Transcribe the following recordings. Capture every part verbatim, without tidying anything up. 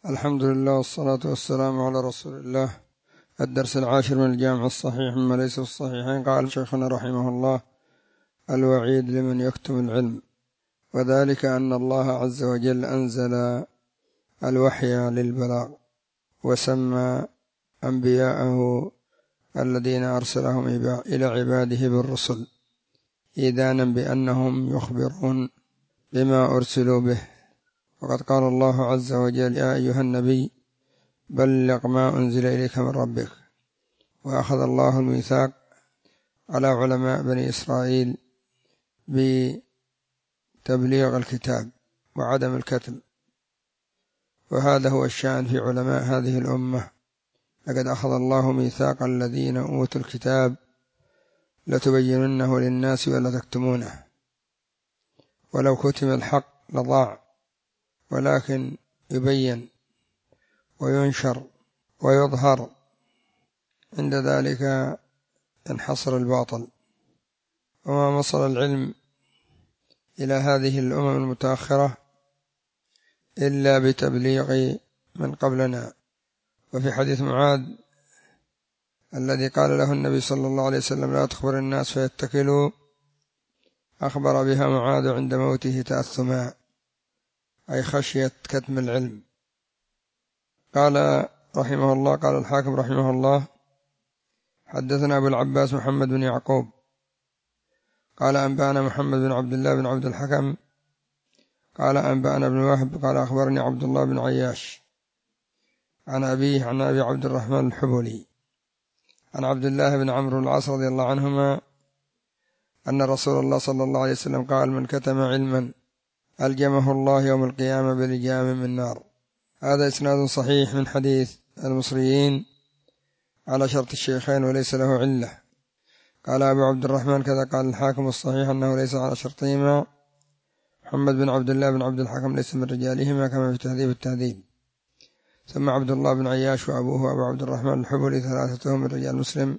الحمد لله والصلاة والسلام على رسول الله. الدرس العاشر من الجامع الصحيح مما ليس في الصحيحين. قال شيخنا رحمه الله: الوعيد لمن يكتم العلم، وذلك أن الله عز وجل أنزل الوحي للبلاغ، وسمى أنبياءه الذين أرسلهم إلى عباده بالرسل إذانا بأنهم يخبرون بما أرسلوا به. وقد قال الله عز وجل: يا أيها النبي بلغ ما أنزل إليك من ربك. وأخذ الله الميثاق على علماء بني إسرائيل بتبليغ الكتاب وعدم الكتم، وهذا هو الشأن في علماء هذه الأمة. لقد أخذ الله ميثاق الذين أوتوا الكتاب لتبيننه للناس ولا تكتمونه، ولو كتم الحق لضاع، ولكن يبين وينشر ويظهر، عند ذلك ينحصر الباطل. وما وصل العلم إلى هذه الأمم المتأخرة إلا بتبليغ من قبلنا. وفي حديث معاذ الذي قال له النبي صلى الله عليه وسلم: لا تخبر الناس فيتكلوا، أخبر بها معاذ عند موته تأثما، أي خشية كتم العلم. قال رحمه الله: قال الحاكم رحمه الله: حدثنا أبو العباس محمد بن يعقوب قال أنبأنا محمد بن عبد الله بن عبد الحكم قال أنبأنا ابن وهب قال أخبرني عبد الله بن عياش عن أبيه عن أبي عبد الرحمن الحبولي عن عبد الله بن عمرو العاص رضي الله عنهما أن رسول الله صلى الله عليه وسلم قال: من كتم علما ألجمه الله يوم القيامة بلجام من نار. هذا إسناد صحيح من حديث المصريين على شرط الشيخين وليس له علة. قال أبو عبد الرحمن كذا قال الحاكم الصحيح أنه ليس على شرطهما. محمد بن عبد الله بن عبد الحكم ليس من رجالهما كما في تهذيب التهذيب. ثم عبد الله بن عياش وأبوه أبو عبد الرحمن الحبولي ثلاثتهم من رجال مسلم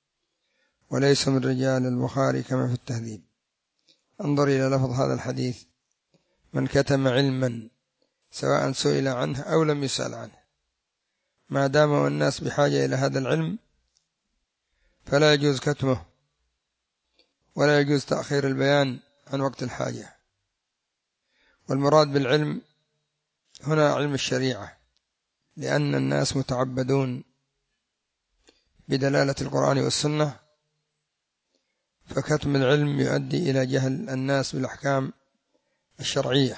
وليس من رجال البخاري كما في التهذيب. انظر إلى لفظ هذا الحديث: من كتم علما، سواء سئل عنه أو لم يسأل عنه، ما دام الناس بحاجة إلى هذا العلم فلا يجوز كتمه، ولا يجوز تأخير البيان عن وقت الحاجة. والمراد بالعلم هنا علم الشريعة، لأن الناس متعبدون بدلالة القرآن والسنة، فكتم العلم يؤدي إلى جهل الناس بالأحكام الشرعية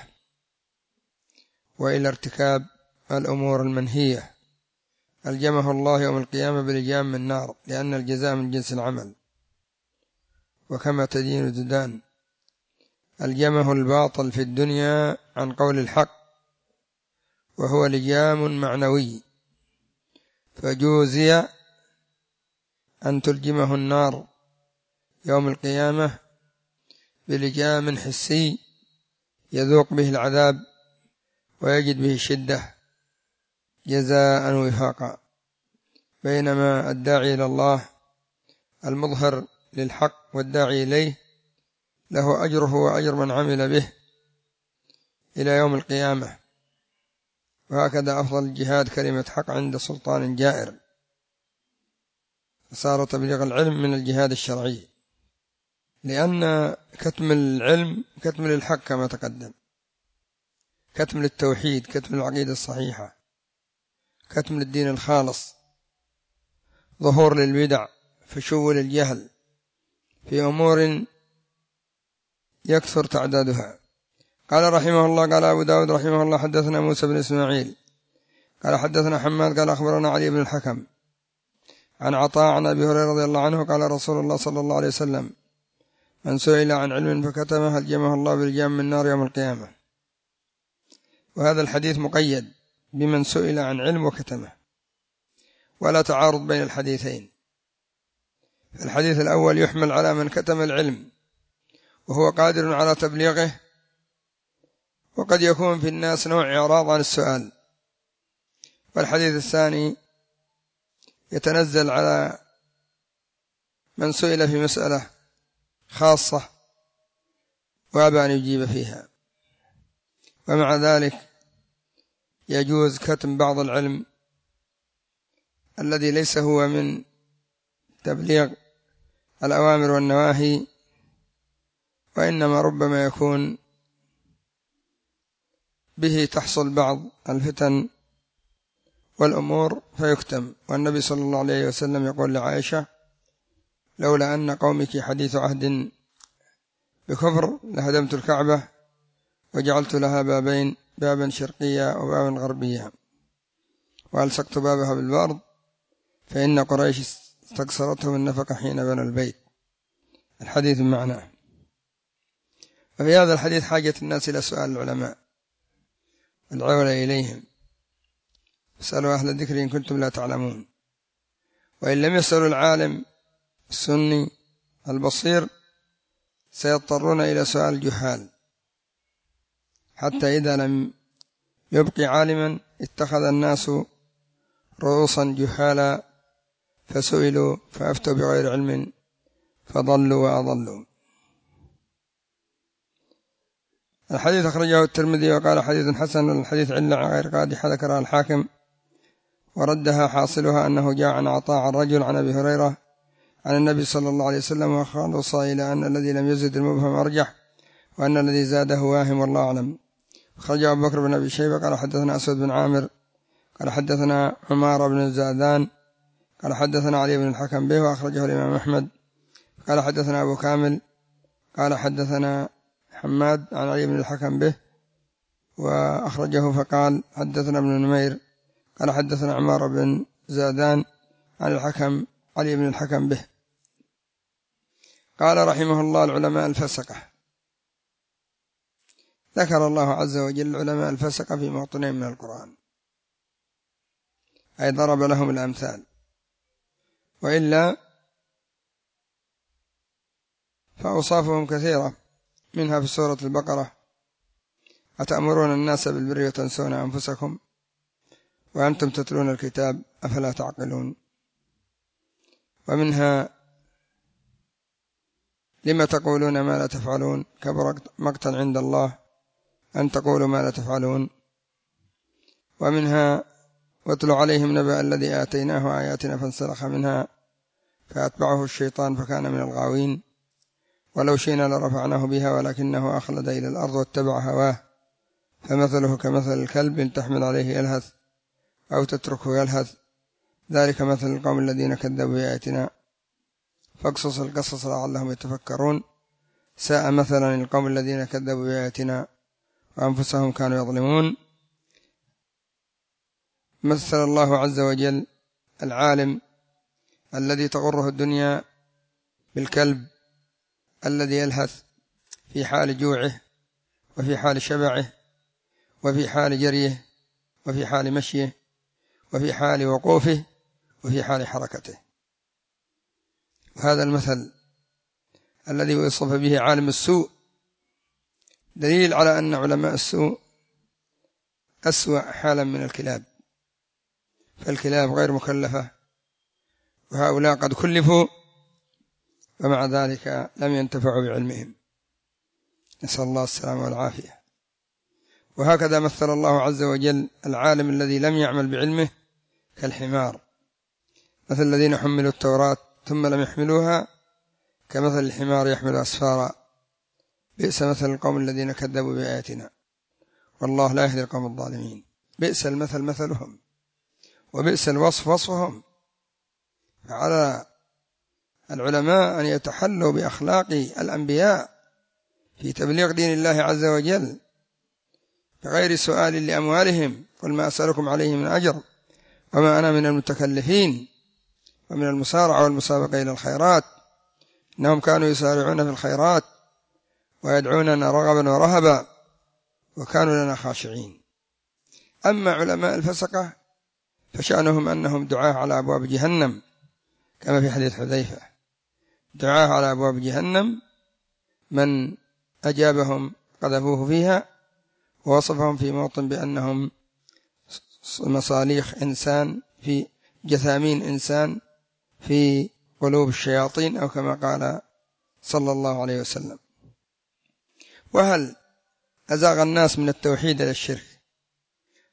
وإلى ارتكاب الأمور المنهية. ألجمه الله يوم القيامة بلجام من نار، لأن الجزاء من جنس العمل، وكما تدين تدان. ألجمه الباطل في الدنيا عن قول الحق، وهو لجام معنوي، فجوزي أن تلجمه النار يوم القيامة بلجام حسي يذوق به العذاب ويجد به الشدة جزاء وفاقا. بينما الداعي إلى الله المظهر للحق والداعي إليه له أجره وأجر من عمل به إلى يوم القيامة. وهكذا أفضل الجهاد كلمة حق عند سلطان جائر، صار تبليغ العلم من الجهاد الشرعي، لأن كتم العلم كتم للحق كما تقدم، كتم للتوحيد، كتم للعقيدة الصحيحة، كتم للدين الخالص، ظهور للبدع، فشو للجهل في أمور يكثر تعدادها. قال رحمه الله: قال أبو داود رحمه الله: حدثنا موسى بن إسماعيل قال حدثنا حماد قال أخبرنا علي بن الحكم عن عطاء عن أبي هريرة رضي الله عنه قال رسول الله صلى الله عليه وسلم: من سئل عن علم فكتمه ألجمه الله بلجام من نار يوم القيامة. وهذا الحديث مقيد بمن سئل عن علم وكتمه، ولا تعارض بين الحديثين. الحديث الأول يحمل على من كتم العلم وهو قادر على تبليغه، وقد يكون في الناس نوع إعراض عن السؤال. والحديث الثاني يتنزل على من سئل في مسألة خاصة وأبى أن يجيب فيها، ومع ذلك يجوز كتم بعض العلم الذي ليس هو من تبليغ الأوامر والنواهي، وإنما ربما يكون به تحصل بعض الفتن والأمور فيكتم. والنبي صلى الله عليه وسلم يقول لعائشة: لولا أن قومك حديث عهد بكفر لهدمت الكعبة وجعلت لها بابين، بابا شرقيا وبابا غربيا، وألصقت بابها بالبرد، فإن قريش استكثرتهم النفقة حين بنوا البيت. الحديث معناه. وفي هذا الحديث حاجة الناس إلى سؤال العلماء والعودة إليهم: اسألوا أهل الذكر إن كنتم لا تعلمون. وإن لم يسألوا العالم السني البصير سيضطرون إلى سؤال الجهال، حتى إذا لم يبقي عالما اتخذ الناس رؤوسا جهالا فسئلوا فأفتوا بغير علم فضلوا وأضلوا. الحديث أخرجه الترمذي وقال حديث حسن، والحديث علة غير قادحة ذكرها الحاكم وردها، حاصلها أنه جاء عن عطاء عن رجل عن أبي هريرة عن النبي صلى الله عليه وسلم، وخلص إلى أن الذي لم يزد المبهم أرجح، وأن الذي زاده واهم والله أعلم. خرج أبو بكر بن أبي شيبة قال حدثنا أسود بن عامر قال حدثنا عمار بن الزادان قال حدثنا علي بن الحكم به، وأخرجه الإمام أحمد. قال حدثنا أبو كامل قال حدثنا حماد عن علي بن الحكم به، وأخرجه فقال حدثنا ابن نمير قال حدثنا عمار بن زادان عن الحكم علي بن الحكم به. قال رحمه الله: العلماء الفسقة. ذكر الله عز وجل العلماء الفسقة في موطنين من القرآن، أي ضرب لهم الأمثال، وإلا فأوصافهم كثيرة، منها في سورة البقرة: أتأمرون الناس بالبر وتنسون أنفسكم وأنتم تتلون الكتاب أفلا تعقلون. ومنها: لما تقولون ما لا تفعلون كبر مقتا عند الله أن تقولوا ما لا تفعلون. ومنها: واتل عليهم نبأ الذي آتيناه آياتنا فانسلخ منها فأتبعه الشيطان فكان من الغاوين، ولو شئنا لرفعناه بها ولكنه أخلد إلى الأرض واتبع هواه فمثله كمثل الكلب إن تحمل عليه يلهث أو تتركه يلهث، ذلك مثل القوم الذين كذبوا بآياتنا فاقصص القصص لعلهم يتفكرون، ساء مثلا القوم الذين كذبوا بآياتنا وأنفسهم كانوا يظلمون. مثل الله عز وجل العالم الذي تغره الدنيا بالكلب الذي يلهث في حال جوعه وفي حال شبعه وفي حال جريه وفي حال مشيه وفي حال وقوفه وفي حال حركته. وهذا المثل الذي وصف به عالم السوء دليل على أن علماء السوء أسوأ حالا من الكلاب، فالكلاب غير مكلفة وهؤلاء قد كلفوا ومع ذلك لم ينتفعوا بعلمهم، نسأل الله السلامة والعافية. وهكذا مثل الله عز وجل العالم الذي لم يعمل بعلمه كالحمار، مثل الذين حملوا التوراة ثم لم يحملوها كمثل الحمار يحمل أسفارا، بئس مثل القوم الذين كذبوا بآياتنا والله لا يهدي القوم الظالمين. بئس المثل مثلهم وبئس الوصف وصفهم. فعلى العلماء أن يتحلوا بأخلاق الأنبياء في تبليغ دين الله عز وجل بغير سؤال لأموالهم: قل ما أسألكم عليه من أجر وما أنا من المتكلفين ومن المسارعة والمسابقة إلى الخيرات، إنهم كانوا يسارعون في الخيرات ويدعوننا رغبا ورهبا وكانوا لنا خاشعين. أما علماء الفسقة فشأنهم أنهم دعاة على أبواب جهنم، كما في حديث حذيفة: دعاة على أبواب جهنم من أجابهم قذفوه فيها، ووصفهم في موطن بأنهم مصاليخ إنسان في جثامين إنسان في قلوب الشياطين، أو كما قال صلى الله عليه وسلم. وهل أزاغ الناس من التوحيد إلى الشرك،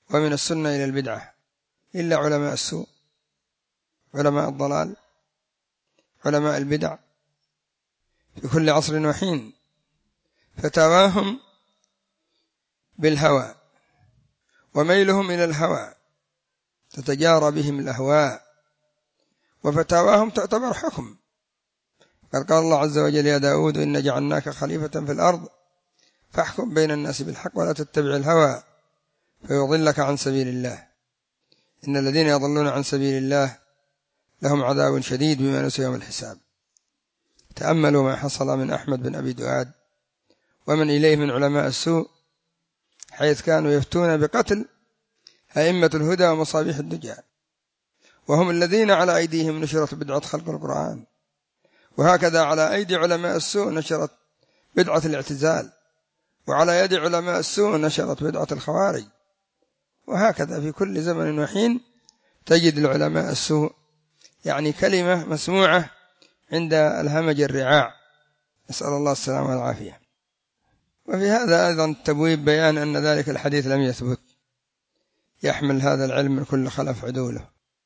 ومن السنة إلى البدعة، إلا علماء السوء، علماء الضلال، علماء البدع في كل عصر وحين، فتواهم بالهوى وميلهم إلى الهوى تتجارى بهم الأهواء، وفتاواهم تعتبر حكم. قال قال الله عز وجل: يا داود إن جعلناك خليفة في الأرض فاحكم بين الناس بالحق ولا تتبع الهوى فيضلك عن سبيل الله، إن الذين يضلون عن سبيل الله لهم عذاب شديد بما نسوا يوم الحساب. تأملوا ما حصل من أحمد بن أبي دؤاد ومن إليه من علماء السوء، حيث كانوا يفتون بقتل أئمة الهدى ومصابيح الدجى، وهم الذين على أيديهم نشرت بدعة خلق القرآن، وهكذا على أيدي علماء السوء نشرت بدعة الاعتزال، وعلى يد علماء السوء نشرت بدعة الخوارج، وهكذا في كل زمن وحين تجد العلماء السوء يعني كلمة مسموعة عند الهمج الرعاع، نسأل الله السلامة والعافية. وفي هذا أيضا تبويب بيان أن ذلك الحديث لم يثبت، يحمل هذا العلم من كل خلف عدوله،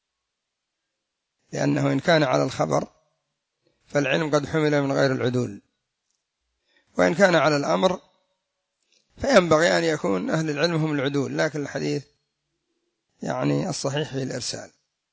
لأنه إن كان على الخبر فالعلم قد حمل من غير العدول، وإن كان على الأمر فينبغي أن يكون أهل العلم هم العدول، لكن الحديث يعني الصحيح في الإرسال.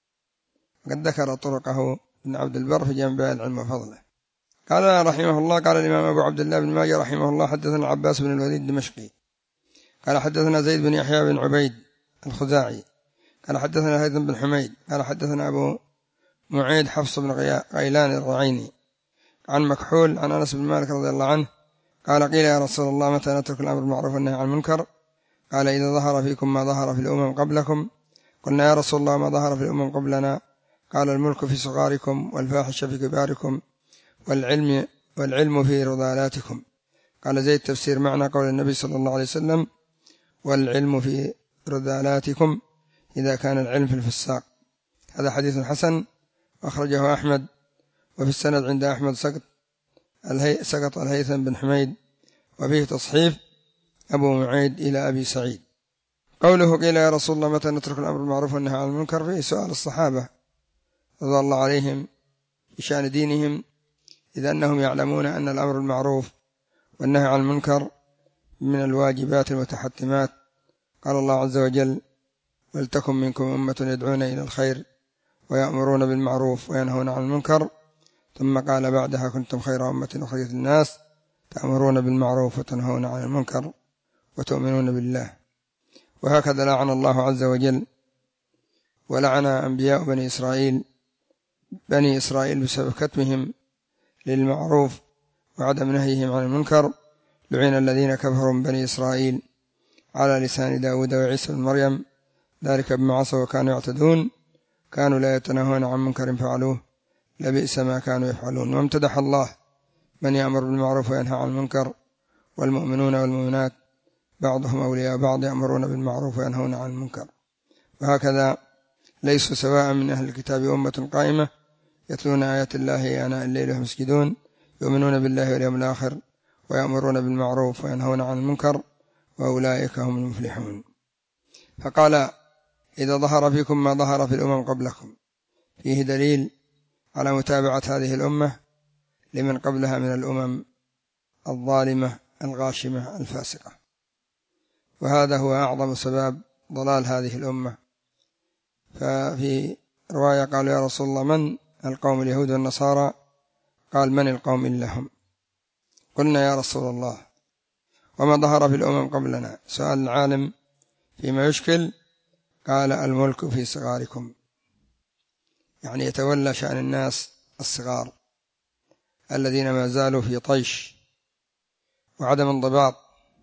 قد ذكر طرقه ابن عبد البر في جنب العلم وفضله. قال رحمه الله: قال الإمام أبو عبد الله بن ماجه رحمه الله: حدثنا العباس بن الوليد الدمشقي قال حدثنا زيد بن يحيى بن عبيد الخزاعي قال حدثنا هيثم بن حميد قال حدثنا أبو معيد حفص بن غيلان الرعيني عن مكحول عن أنس بن مالك رضي الله عنه قال: قيل يا رسول الله متى نترك الأمر بالمعروف والنهي عن المنكر؟ قال: إذا ظهر فيكم ما ظهر في الأمم قبلكم. قلنا: يا رسول الله ما ظهر في الأمم قبلنا؟ قال: الملك في صغاركم، والفاحشة في كباركم، والعلم والعلم في رذالاتكم. قال زيد: تفسير معنى قول النبي صلى الله عليه وسلم: والعلم في رذالاتكم، إذا كان العلم في الفساق. هذا حديث حسن أخرجه أحمد، وفي السند عند أحمد سقط الهي... سقط الهيثم بن حميد، وفيه تصحيف أبو معيد إلى أبي سعيد. قوله: قيل يا رسول الله متى نترك الأمر بالمعروف والنهي عن المنكر؟ فيه سؤال الصحابة رضي الله عليهم بشأن دينهم، إذ أنهم يعلمون أن الأمر بالمعروف والنهي عن المنكر من الواجبات المتحتمات. قال الله عز وجل: ولتكن منكم أمة يدعون إلى الخير ويأمرون بالمعروف وينهون عن المنكر. ثم قال بعدها: كنتم خير أمة أخرجت للناس تأمرون بالمعروف وتنهون عن المنكر وتؤمنون بالله. وهكذا لعن الله عز وجل ولعن أنبياء بني إسرائيل بني إسرائيل بسبب كتمهم للمعروف وعدم نهيهم عن المنكر. لعن الذين كفروا من بني إسرائيل على لسان داود وعيسى بن مريم، ذلك بما عصوا وكانوا يعتدون، كانوا لا يتناهون عن منكر فعلوه، لبئس ما كانوا يفعلون. وامتدح الله من يأمر بالمعروف وينهى عن المنكر: والمؤمنون والمؤمنات بعضهم أولياء بعض يأمرون بالمعروف وينهون عن المنكر. وهكذا ليسوا سواء من أهل الكتاب أمة قائمة يتلون آيات الله آناء الليل وهم يسجدون يؤمنون بالله واليوم الآخر ويأمرون بالمعروف وينهون عن المنكر وأولئك هم المفلحون. فقال: إذا ظهر فيكم ما ظهر في الأمم قبلكم، فيه دليل على متابعة هذه الأمة لمن قبلها من الأمم الظالمة الغاشمة الفاسقة، وهذا هو أعظم سبب ضلال هذه الأمة. ففي رواية قالوا: يا رسول الله من القوم اليهود والنصارى؟ قال: من القوم إلا هم. قلنا: يا رسول الله وما ظهر في الأمم قبلنا؟ سؤال العالم فيما يشكل. قال: الملك في صغاركم، يعني يتولى شأن الناس الصغار الذين ما زالوا في طيش وعدم انضباط،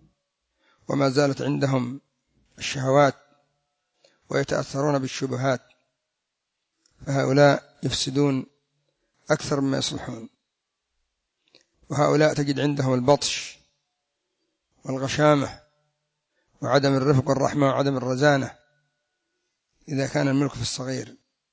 وما زالت عندهم الشهوات ويتأثرون بالشبهات، فهؤلاء يفسدون أكثر مما يصلحون. وهؤلاء تجد عندهم البطش والغشامة وعدم الرفق والرحمة وعدم الرزانة إذا كان الملك في الصغير.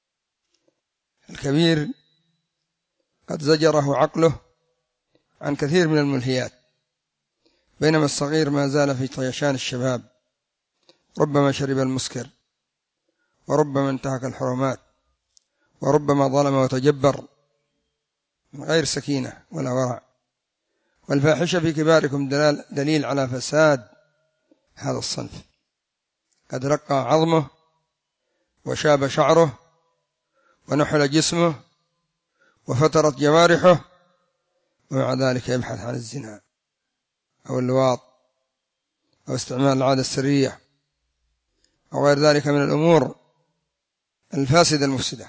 الكبير قد زجره عقله عن كثير من الملهيات، بينما الصغير ما زال في طيشان الشباب ربما شرب المسكر، وربما انتهك الحرمات، وربما ظلم وتجبر من غير سكينة ولا ورع. والفاحشة في كباركم دليل على فساد هذا الصنف، قد رقى عظمه وشاب شعره ونحل جسمه وفترت جوارحه، ومع ذلك يبحث عن الزنا أو اللواط أو استعمال العادة السرية أو غير ذلك من الأمور الفاسدة المفسدة.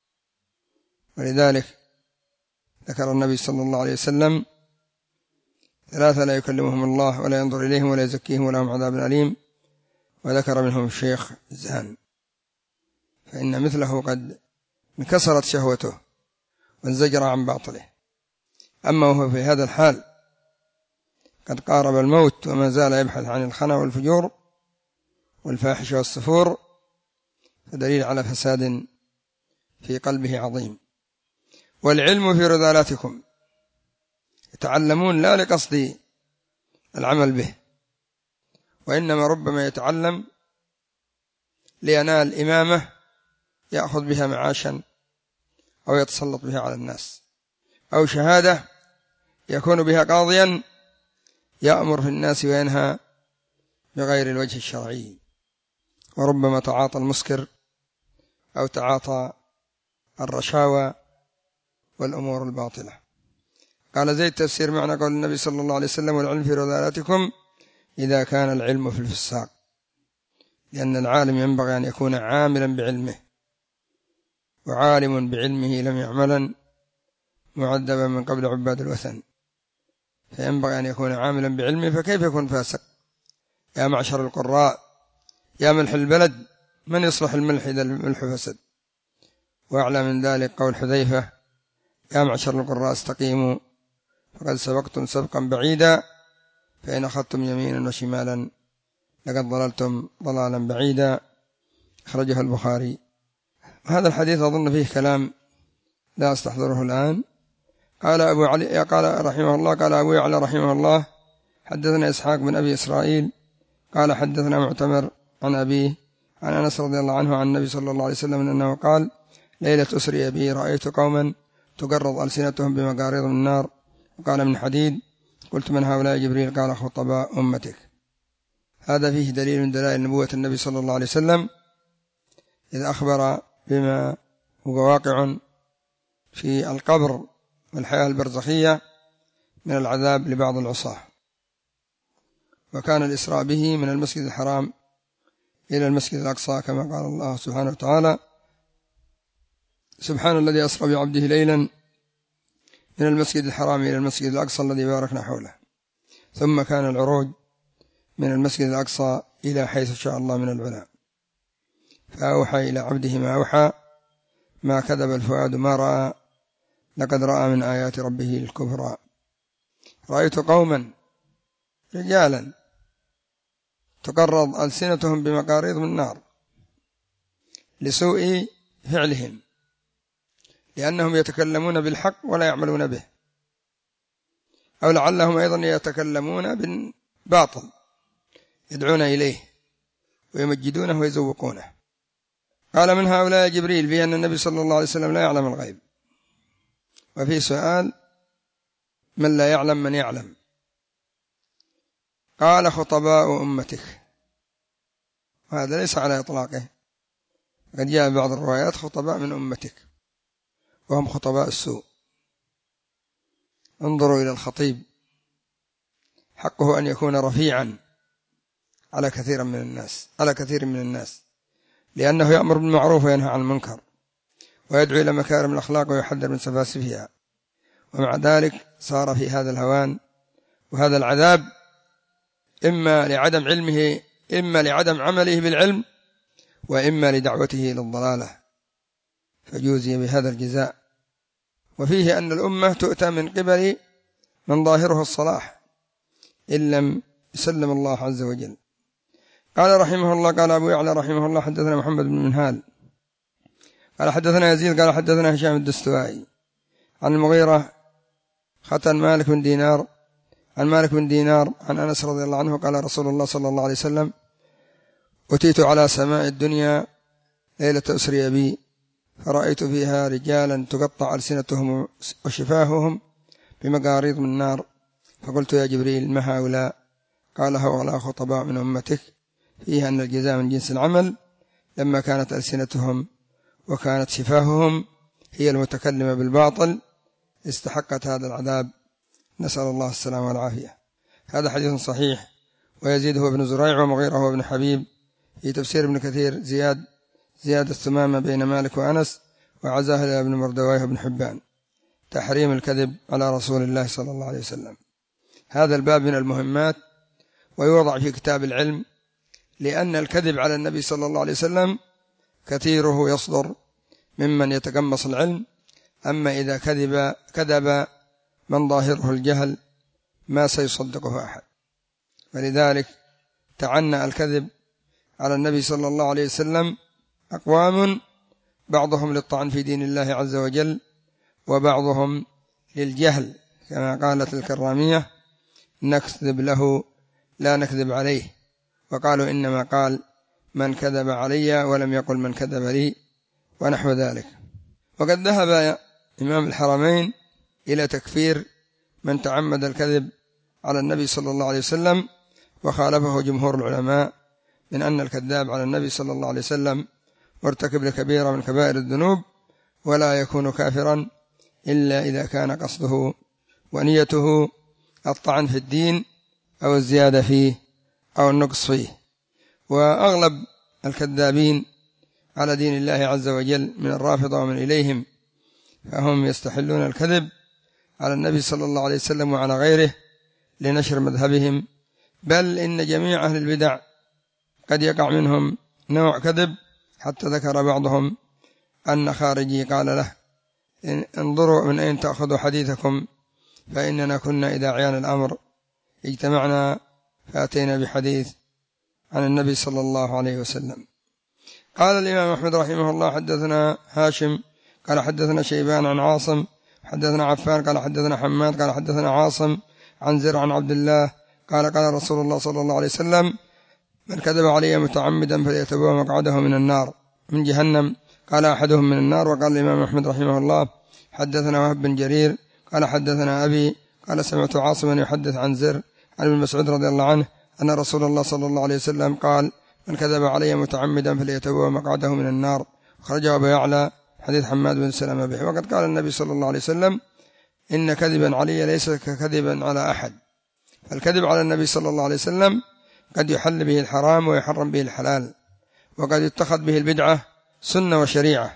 ولذلك ذكر النبي صلى الله عليه وسلم ثلاثة لا يكلمهم الله ولا ينظر إليهم ولا يزكيهم ولهم عذاب أليم، وذكر منهم الشيخ الزان، فإن مثله قد انكسرت شهوته وانزجر عن باطله. أما وهو في هذا الحال قد قارب الموت وما زال يبحث عن الخنا والفجور والفاحش والسفور، فدليل على فساد في قلبه عظيم. والعلم في رذالاتكم، يتعلمون لا لقصد العمل به، وإنما ربما يتعلم لينال إمامة يأخذ بها معاشا أو يتسلط بها على الناس، أو شهادة يكون بها قاضيا يأمر في الناس وينهى بغير الوجه الشرعي. وربما تعاطى المسكر أو تعاطى الرشاوى والأمور الباطلة. قال زيد تفسير معنى قول النبي صلى الله عليه وسلم والعلم في رذالاتكم إذا كان العلم في الفساق، لأن العالم ينبغي أن يكون عاملا بعلمه، وعالم بعلمه لم يعملا معذبا من قبل عباد الوثن، فينبغي أن يكون عاملا بعلمه، فكيف يكون فاسق؟ يا معشر القراء يا ملح البلد من يصلح الملح إذا الملح فسد؟ وأعلى من ذلك قول حذيفة يا معشر القراء استقيموا فقد سبقتم سبقا بعيدا، فإن أخذتم يمينا وشمالا لقد ضللتم ضلالا بعيدا. أخرجه البخاري. هذا الحديث أظن فيه كلام لا أستحضره الآن. قال أبو علي قال رحمه الله قال أبو يعلى رحمه الله حدثنا إسحاق بن أبي إسرائيل قال حدثنا معتمر عن أبيه عن أنس رضي الله عنه عن النبي صلى الله عليه وسلم أنه قال ليلة أسري بي رأيت قوما تقرض ألسنتهم بمقاريض من النار، وقال من حديد، قلت من هؤلاء؟ جبريل. قال خطباء أمتك. هذا فيه دليل من دلائل نبوة النبي صلى الله عليه وسلم، إذ أخبر بما هو واقع في القبر والحياة البرزخية من العذاب لبعض العصاة. وكان الإسراء به من المسجد الحرام إلى المسجد الأقصى كما قال الله سبحانه وتعالى سبحان الذي أسرى بعبده ليلا من المسجد الحرام إلى المسجد الأقصى الذي باركنا حوله. ثم كان العروج من المسجد الأقصى إلى حيث شاء الله من العلا، فأوحى إلى عبده ما أوحى ما كذب الفؤاد ما رأى لقد رأى من آيات ربه الكبرى. رأيت قوما رجالا تقرض ألسنتهم بمقاريض من نار لسوء فعلهم، لأنهم يتكلمون بالحق ولا يعملون به، أو لعلهم أيضا يتكلمون بالباطل يدعون إليه ويمجدونه ويزوقونه. قال من هؤلاء جبريل، في أن النبي صلى الله عليه وسلم لا يعلم الغيب، وفي سؤال من لا يعلم من يعلم. قال خطباء أمتك، وهذا ليس على إطلاقه، قد جاء بعض الروايات خطباء من أمتك وهم خطباء السوء. انظروا إلى الخطيب، حقه أن يكون رفيعا على كثير من الناس على كثير من الناس لأنه يأمر بالمعروف وينهى عن المنكر ويدعو إلى مكارم الأخلاق ويحذر من سفاسفها، ومع ذلك صار في هذا الهوان وهذا العذاب، إما لعدم علمه إما لعدم عمله بالعلم وإما لدعوته إلى الضلالة، فجوزي بهذا الجزاء. وفيه أن الأمة تؤتى من قبل من ظاهره الصلاح إن لم يسلم الله عز وجل. قال رحمه الله قال أبو يعلى رحمه الله حدثنا محمد بن منهال قال حدثنا يزيد قال حدثنا هشام الدستوائي عن المغيرة ختن مالك بن دينار عن مالك بن دينار عن أنس رضي الله عنه قال رسول الله صلى الله عليه وسلم أتيت على سماء الدنيا ليلة أسري بي فرأيت فيها رجالا تقطع ألسنتهم وشفاههم بمقاريض من نار، فقلت يا جبريل ما هؤلاء؟ قال هؤلاء خطباء من أمتك فيها أن الجزاء من جنس العمل، لما كانت ألسنتهم وكانت شفاههم هي المتكلمة بالباطل استحقت هذا العذاب، نسأل الله السلامة والعافية. هذا حديث صحيح. ويزيد هو ابن زريع ومغيرة هو ابن حبيب في تفسير ابن كثير زياد زياد الثمامة بين مالك وأنس، وعزاه إلى ابن مردويه وابن حبان، تحريم الكذب على رسول الله صلى الله عليه وسلم. هذا الباب من المهمات ويوضع في كتاب العلم، لأن الكذب على النبي صلى الله عليه وسلم كثيره يصدر ممن يتقمص العلم، أما إذا كذب كذب من ظاهره الجهل ما سيصدقه أحد. ولذلك تعنى الكذب على النبي صلى الله عليه وسلم أقوام، بعضهم للطعن في دين الله عز وجل، وبعضهم للجهل، كما قالت الكرامية نكذب له لا نكذب عليه، وقالوا إنما قال من كذب علي ولم يقل من كذب لي، ونحو ذلك. وقد ذهب إمام الحرمين إلى تكفير من تعمد الكذب على النبي صلى الله عليه وسلم، وخالفه جمهور العلماء من أن الكذاب على النبي صلى الله عليه وسلم مرتكب لكبيرة من كبائر الذنوب، ولا يكون كافرا إلا إذا كان قصده ونيته الطعن في الدين أو الزيادة فيه أو النقص فيه. وأغلب الكذابين على دين الله عز وجل من الرافضة ومن إليهم فهم يستحلون الكذب على النبي صلى الله عليه وسلم وعلى غيره لنشر مذهبهم، بل إن جميع أهل البدع قد يقع منهم نوع كذب، حتى ذكر بعضهم أن خارجي قال له انظروا من أين تأخذوا حديثكم، فإننا كنا إذا عيان الأمر اجتمعنا فأتينا بحديث عن النبي صلى الله عليه وسلم. قال الإمام أحمد رحمه الله حدثنا هاشم قال حدثنا شيبان عن عاصم حدثنا عفان قال حدثنا حماد قال حدثنا عاصم عن زر عن عبد الله قال قال رسول الله صلى الله عليه وسلم من كذب علي متعمدا فليتبوأ مقعده من النار من جهنم. قال أحدهم من النار. وقال الإمام أحمد رحمه الله حدثنا وهب بن جرير قال حدثنا أبي قال سمعت عاصما يحدث عن زر عن ابن مسعود رضي الله عنه أن رسول الله صلى الله عليه وسلم قال من كذب علي متعمدا فليتبوأ مقعده من النار. خرجه أبو يعلى حديث حماد بن سلمة به. وقد قال النبي صلى الله عليه وسلم إن كذبا علي ليس ككذبا على أحد. فالكذب على النبي صلى الله عليه وسلم قد يحل به الحرام ويحرم به الحلال، وقد يتخذ به البدعة سنة وشريعة،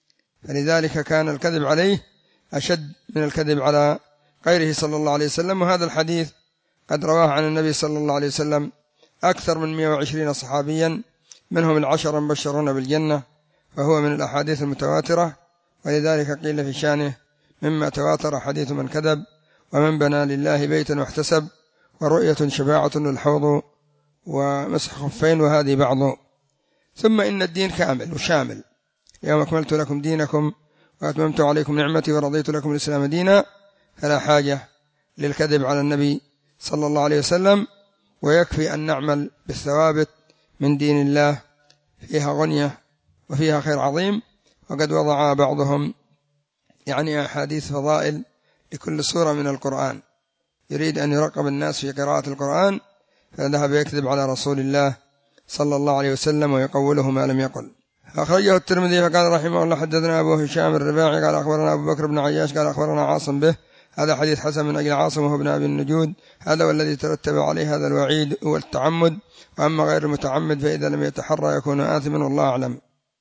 فلذلك كان الكذب عليه أشد من الكذب على غيره صلى الله عليه وسلم. وهذا الحديث قد رواه عن النبي صلى الله عليه وسلم أكثر من مئة وعشرين صحابيا، منهم العشر مبشرون بالجنة، فهو من الأحاديث المتواترة، ولذلك قيل في شانه مما تواتر حديث من كذب ومن بنى لله بيتا واحتسب ورؤية شفاعة والحوض ومسح خفين وهذه بعض. ثم إن الدين كامل وشامل، يوم أكملت لكم دينكم وأتممت عليكم نعمتي ورضيت لكم الإسلام دينا، فلا حاجة للكذب على النبي صلى الله عليه وسلم، ويكفي أن نعمل بالثوابت من دين الله فيها غنية وفيها خير عظيم. وقد وضع بعضهم يعني أحاديث فضائل لكل سورة من القرآن، يريد أن يرقب الناس في قراءة القرآن فذهب يكذب على رسول الله صلى الله عليه وسلم ويقوله ما لم يقل. أخرجه الترمذي فقال رحمه الله حدثنا أبو هشام الرباعي قال أخبرنا أبو بكر بن عياش قال أخبرنا عاصم به. هذا حديث حسن من أجل عاصم وهو ابن أبي النجود، هذا والذي ترتب عليه هذا الوعيد هو التعمد، وأما غير المتعمد فإذا لم يتحرى يكون آثما والله أعلم.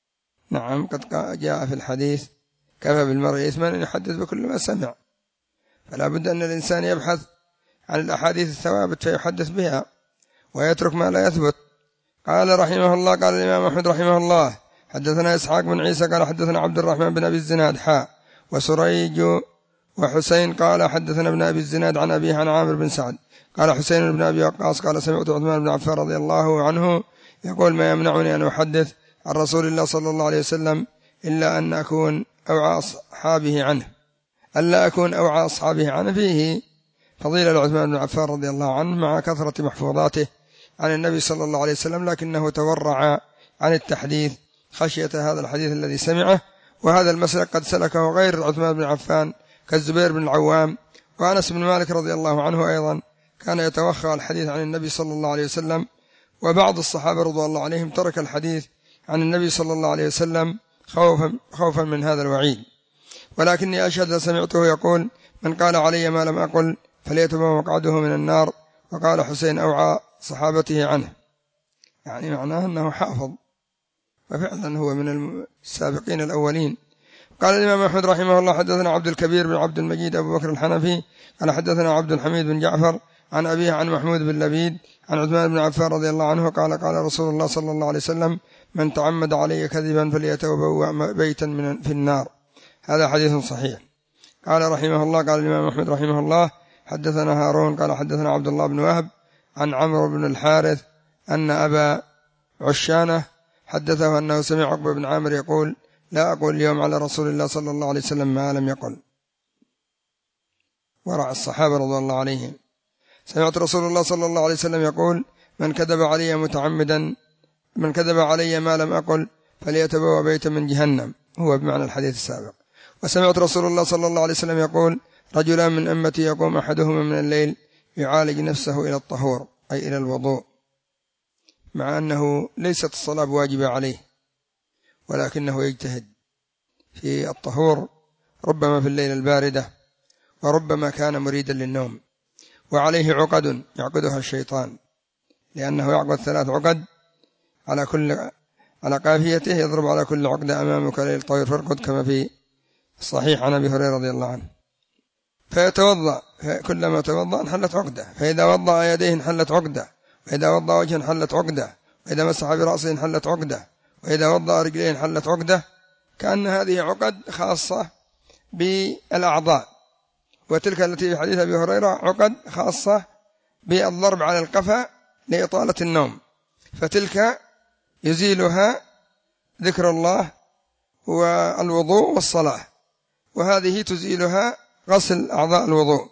نعم قد جاء في الحديث كفى بالمرء إثما أن يحدث بكل ما سمع، فلا بد أن الإنسان يبحث عن الأحاديث الثوابت فيحدث بها ويترك ما لا يثبت. قال رحمه الله قال الإمام أحمد رحمه الله حدثنا إسحاق بن عيسى قال حدثنا عبد الرحمن بن أبي الزناد حاء وسريج وحسين قال حدثنا ابن أبي الزناد عن أبيه عن عامر بن سعد قال حسين بن أبي وقاص قال سمعت عثمان بن عفان رضي الله عنه يقول ما يمنعني أن أحدث عن رسول الله صلى الله عليه وسلم إلا أن أكون أوعى أصحابه عنه ألا أكون أوعى أصحابه عنه. فيه فضيلة عثمان بن عفان رضي الله عنه مع كثرة محفوظاته عن النبي صلى الله عليه وسلم، لكنه تورع عن التحديث خشية هذا الحديث الذي سمعه. وهذا المسلك قد سلكه غير عثمان بن عفان كالزبير بن العوام وأنس بن مالك رضي الله عنه، أيضا كان يتوخى الحديث عن النبي صلى الله عليه وسلم. وبعض الصحابة رضي الله عليهم ترك الحديث عن النبي صلى الله عليه وسلم خوفا, خوفا من هذا الوعيد. ولكني أشهد سمعته يقول: من قال علي ما لم أقل فليتبوأ مقعده من النار. وقال حسين أوعى صحابته عنه، يعني معناه أنه حافظ، وفعلا هو من السابقين الأولين. قال الإمام أحمد رحمه الله: حدثنا عبد الكبير بن عبد المجيد أبو بكر الحنفي قال حدثنا عبد الحميد بن جعفر عن أبيه عن محمود بن لبيد عن عثمان بن عفان رضي الله عنه قال: قال رسول الله صلى الله عليه وسلم: من تعمد علي كذبا فليتبوأ بيتا من في النار. هذا حديث صحيح. قال رحمه الله: قال الإمام أحمد رحمه الله: حدثنا هارون قال حدثنا عبد الله بن وهب عن عمرو بن الحارث أن أبا عشانة حدثه أنه سمع عقبة بن عامر يقول: لا أقول اليوم على رسول الله صلى الله عليه وسلم ما لم يقل. ورع الصحابة رضي الله عليهم: سمعت رسول الله صلى الله عليه وسلم يقول: من كذب علي متعمدا من كذب علي ما لم أقل فليتبوأ بيتا من جهنم، هو بمعنى الحديث السابق. وسمعت رسول الله صلى الله عليه وسلم يقول: رجلان من أمتي يقوم أحدهما من الليل يعالج نفسه إلى الطهور، أي إلى الوضوء، مع أنه ليست الصلاة بواجبة عليه، ولكنه يجتهد في الطهور، ربما في الليل الباردة، وربما كان مريدا للنوم، وعليه عقد يعقدها الشيطان، لأنه يعقد ثلاث عقد على كل على قافيته، يضرب على كل عقدة أمامك ليل طويل فارقد، كما في الصحيح عن أبي هريرة رضي الله عنه. فيتوضأ، كلما توضأ انحلت عقدة، فإذا وضأ يديه انحلت عقدة، وإذا وضأ وجهه انحلت عقدة، وإذا مسح برأسه انحلت عقدة، وإذا وضأ رجليه انحلت عقدة. كأن هذه عقد خاصة بالأعضاء، وتلك التي في حديث أبي هريرة عقد خاصة بالضرب على القفا لإطالة النوم، فتلك يزيلها ذكر الله والوضوء والصلاة، وهذه تزيلها غسل أعضاء الوضوء.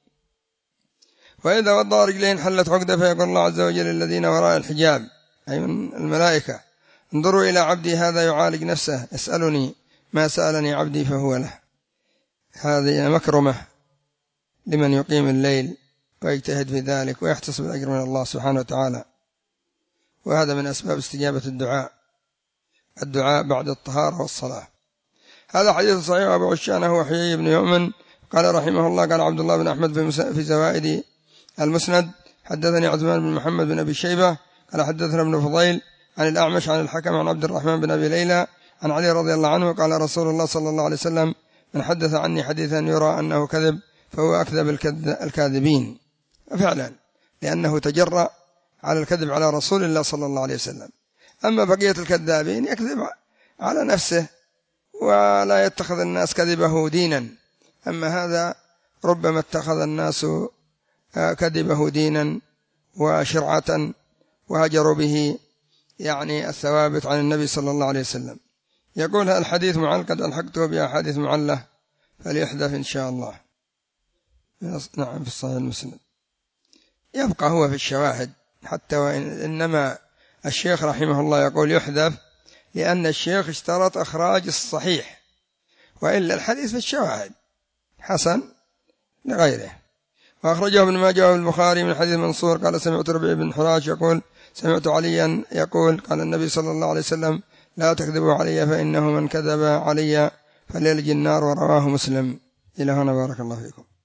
وإذا وضع رجلين حلت عقدة، فيقول الله عز وجل: الذين وراء الحجاب، أي من الملائكة: انظروا إلى عبدي هذا يعالج نفسه، يسألني ما سألني عبدي فهو له. هذه مكرمة لمن يقيم الليل ويجتهد في ذلك ويحتسب الأجر من الله سبحانه وتعالى. وهذا من أسباب استجابة الدعاء، الدعاء بعد الطهارة والصلاة. هذا حديث صحيح. أبو عشانة هو حيي بن يؤمن قال رحمه الله: قال عبد الله بن أحمد في زوائد المسند: حدثني عثمان بن محمد بن أبي شيبة قال حدثنا ابن فضيل عن الأعمش عن الحكم عن عبد الرحمن بن أبي ليلى عن علي رضي الله عنه قال: رسول الله صلى الله عليه وسلم: من حدث عني حديثا يرى أنه كذب فهو أكذب الكاذبين. فعلا، لأنه تجرأ على الكذب على رسول الله صلى الله عليه وسلم. أما بقية الكذابين يكذب على نفسه ولا يتخذ الناس كذبه دينا، أما هذا ربما اتخذ الناس كذبه دينا وشرعة وهجروا به يعني الثوابت عن النبي صلى الله عليه وسلم. يقول: الحديث معل قد ألحقته بأحاديث معلة فليحذف إن شاء الله. نعم، في الصحيح المسند. يبقى هو في الشواهد حتى، وإن إنما الشيخ رحمه الله يقول يحذف لأن الشيخ اشترط إخراج الصحيح، وإلا الحديث في الشواهد حسن لغيره. وأخرجه ابن ماجه والبخاري من حديث منصور قال: سمعت ربيع بن حراش يقول: سمعت عليا يقول: قال النبي صلى الله عليه وسلم: لا تكذبوا علي فإنه من كذب علي فليلج النار. ورواه مسلم. إلى هنا، بارك الله فيكم.